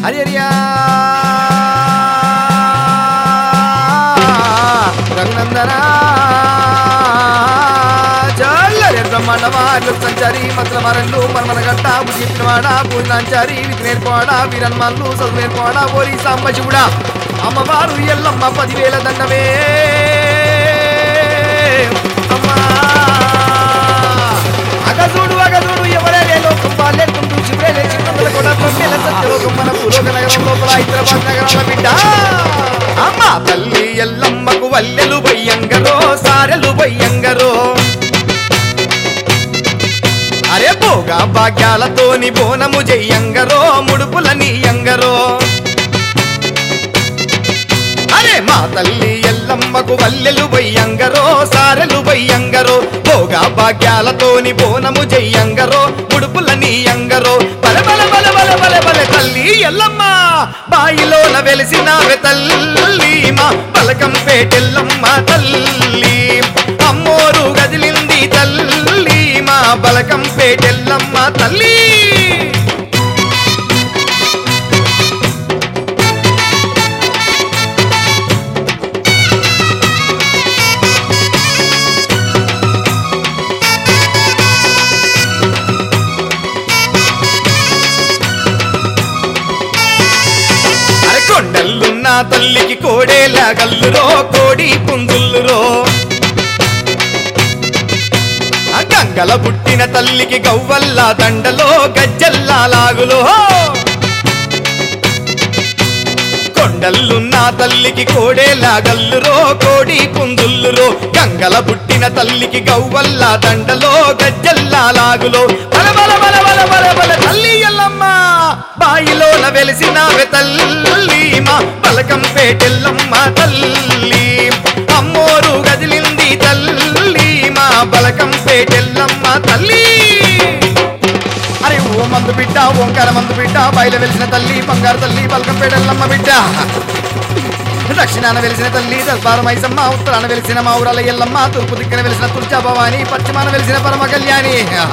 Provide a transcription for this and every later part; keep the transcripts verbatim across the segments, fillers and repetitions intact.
హరియరియా రఘునందనా బ్రహ్మాండవారు సంచారి మంత్రమారన్లు మనమన గట్ట బుద్ధి చెప్పినవాడా పూజనాంచారి విధి నేర్పవాడా వీరన్మల్లు చదువు నేర్పవాడా ఓరి సాంబశివుడా అమ్మవారు ఎల్లమ్మ పదివేల దండమే అమ్మా అగజూడు అగజూడు ఎవరే లోకం బాల్యకుంటూ చివరే లేచి మందుల కూడా తొమ్మిల సత్యలోకం మన పులోక నగరం లోపల హైదరాబాద్ నగరంలో బిడ్డ అమ్మ తల్లి ఎల్లమ్మకు వల్లెలు బయ్యంగరో సారెలు బయ్యంగరో అరే పోగా భాగ్యాలతోని బోనము జయ్యంగరో ముడుపుల నీయంగరో అరే మా తల్లి ఎల్లమ్మకు వల్లెలు బయ్యంగరో సారెలు బయ్యంగరో పోగా భాగ్యాలతోని బోనము జయ్యంగరో ముడుపుల నీయంగరో బల బల బల బల బల బల తల్లి ఎల్లమ్మ బాయిలోన వెలిసినావె తల్లి మా పలకం పేటెల్లమ్మ తల్లి అమ్మోరు గదిలింది తల్లి మా బలకం పేటెల్లమ్మ తల్లి అరే కొండల్లున్న తల్లికి కోడేలా గల్లురో కోడి పుంజుల్లురో గంగల పుట్టిన తల్లికి గవ్వల్లా దండలో గజ్జల్లా లాగులో కొండల్లున్న తల్లికి కోడేలా గల్లురో కోడి పుంజుల్లురో గంగల పుట్టిన తల్లికి గవ్వల్లా దండలో గజ్జల్లా లాగులో బల బల బల బల బల బల తల్లి ఎల్లమ్మ బాయిలోన వెలిసినావె తల్లి మా పలకం పేటెల్లమ్మ తల్లి అమ్మోరు గదిలింది తల్లి మా బలకం పేటెల్లమ్మ తల్లి అరే ఓ మందు బిడ్డ ఓంకార మందు బిడ్డ బయట వెలిసిన తల్లి బంగారు తల్లి బలకం పేటెల్లమ్మ బిడ్డ దక్షిణాన వెలిసిన తల్లి దర్బార మైసమ్మ ఉత్తరాన వెలిసిన మా ఊరాల ఎల్లమ్మ తూర్పు దిక్కున వెలిసిన తుర్చా భవాని పశ్చిమాన వెలిసిన పరమ కళ్యాణి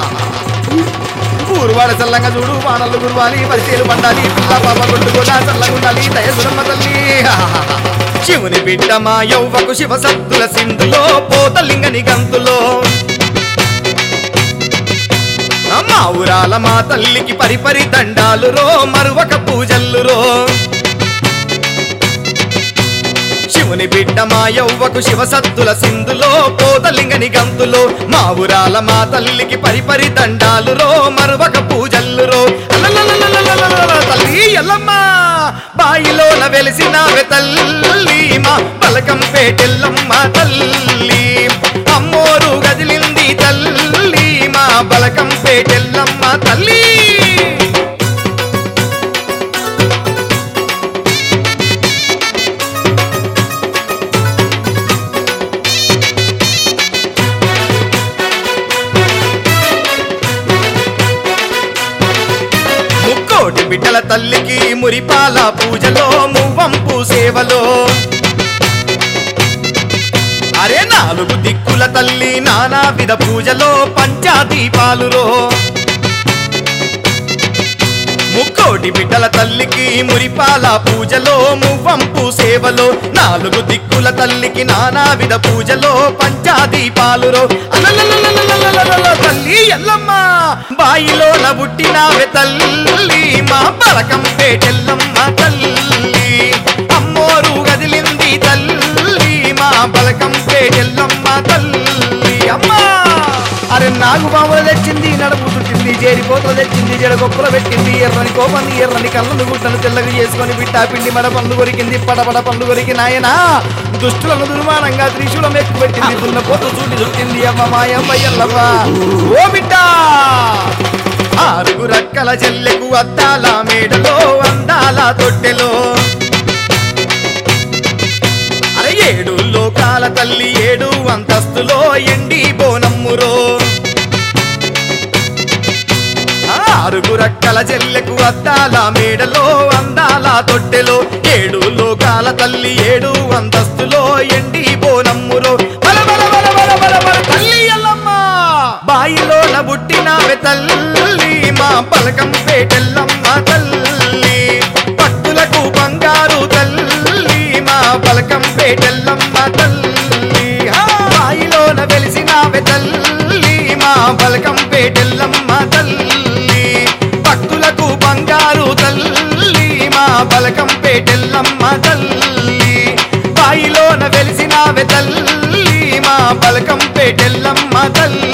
ఊరువాడ చల్లంగా చూడు వానలు గురువాలి పరిచయలు పండాలి పిల్ల పాప కొట్టుకోదా చల్లగుండాలి దయసురమ్మ తల్లి శివుని బిడ్డ మా యౌవకు శివ సత్తుల సింధులో పోతలింగని గంతులో మా ఊరాల మా తల్లికి పరిపరి దండాలురో మరువక పూజల్లురో శివుని బిడ్డ మా యౌవకు శివ సత్తుల సింధులో పోతలింగని గంతులో మా ఊరాల మా తల్లికి పరిపరి దండాలురో మరువక పూజల్లురో తల్లి ఎల్లమ్మ బాయిలోన వెలిసినావె తల్లి మా పలకం పేటెల్లమ్మ తల్లి అమ్మోరు గదిలింది తల్లి మా బలకం పేటెల్లమ్మ తల్లి ముక్కోటి బిడ్డల తల్లికి మురిపాల పూజలో మువ్వంపు సేవలో అరే నాలుగు దిక్కుల తల్లి నానా విధ పూజలో పంచాదీపాలురో ముక్కోటి బిడ్డల తల్లికి మురిపాల పూజలో మువ్వంపు సేవలో నాలుగు దిక్కుల తల్లికి నానా విధ పూజలో పంచాదీపాలురో తల్లి ఎల్లమ్మ బాయిలోన పుట్టినావె తల్లి మా పలకం పేటెల్లమ్మ తల్లి అమ్మోరు గదిలింది తల్లి మా బలకం పేటెల్లమ్మ తల్లి అమ్మా అరే నాగు బాములు తెచ్చింది నడుపు చుట్టింది చేరిపోతలు తెచ్చింది జడగొప్పలు పెట్టింది ఎర్రని కోపంది ఎర్రని కళ్ళను గుట్టను తెల్లగా చేసుకొని బిట్టా పిండి మడ పండ్లు కొరికింది పడపడ పండ్లు కొరికి నాయనా దుష్టులను దుర్మానంగా త్రిశూలం ఎక్కువ పెట్టింది దున్న పోతు చూటి చుట్టింది అమ్మ మాయమ్మ ఎల్లమ్మ ఓ బిడ్డ ఆరుగు రక్కల చెల్లెకు అద్దాల మేడలో అందాల తొట్టెలో అరే ఏడు లోకాల తల్లి ఏడు అంతస్తులో ఎండి బోనమ్మురో ఆరుగు రక్కల చెల్లెకు అద్దాల మేడలో అందాల తొట్టెలో ఏడు లోకాల తల్లి ఏడు అంతస్తులో ఎండి బోనమ్మురో బల బల బల బల బల బల తల్లి ఎల్లమ్మ బాయిలోన పుట్టినావె తల్లి మా పలకం పేటెల్లమ్మ తల్లి బలకంపేటెల్లమ్మ తల్లి బాయిలోన వెలిసినావే తల్లి మా బలకంపేటెల్లమ్మ తల్లి భక్తులకు బంగారు తల్లి మా బలకంపేటెల్లమ్మ తల్లి బాయిలోన వెలిసినావే తల్లి మా బలకంపేటెల్లమ్మ తల్లి